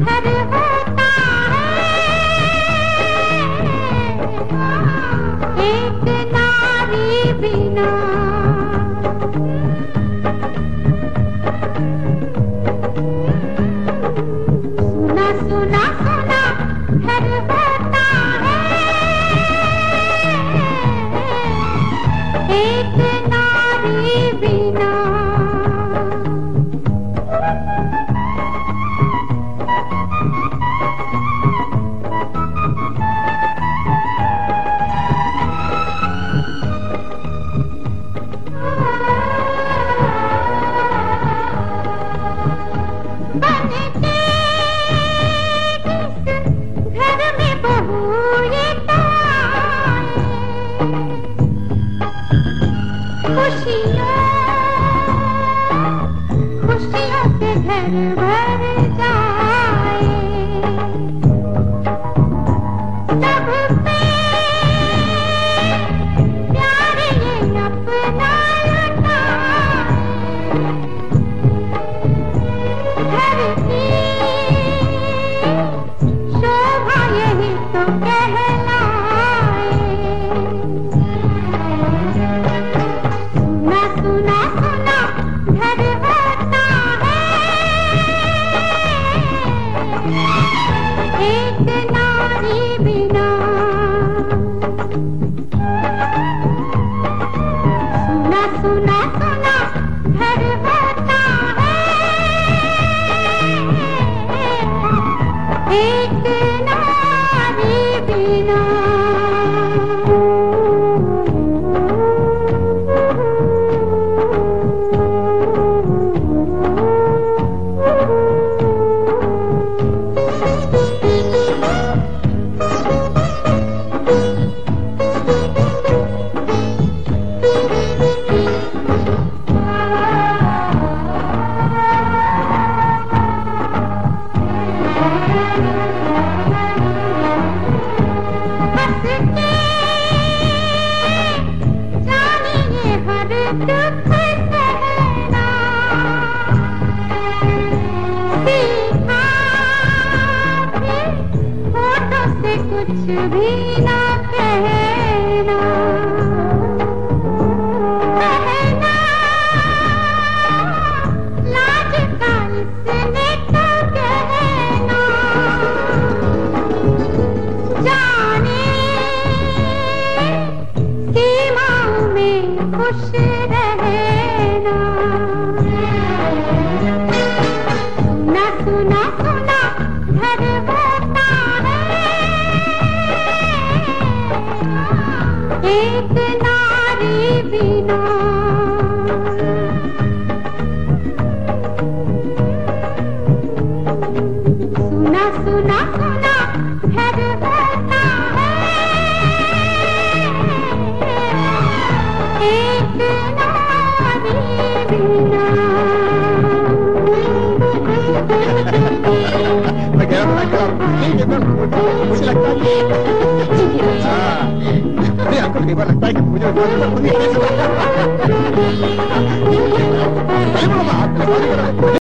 घर होता है एक नारी बिना। सुना सुना सुना घर होता है एक नारी बिना। खुशियों से घर भर जाए सब पे प्यार ये अपना लुटाए। घर की शोभा यही तो कहलाए। सुना सुना सुना घर होता है एक नारी बिना। सुना सुना सुना घर होता है एक नारी बिना। कुछ भी ना कहना, कहना लाज का इसने तो कहना। जाने सीमाओं में खुश रहना। सुना सुना सुना घर होता एक नारी बिना। सुना सुना सुना घर होता है एक नारी बिना। मुझे लगता है आपको कई बार लगता है कि मुझे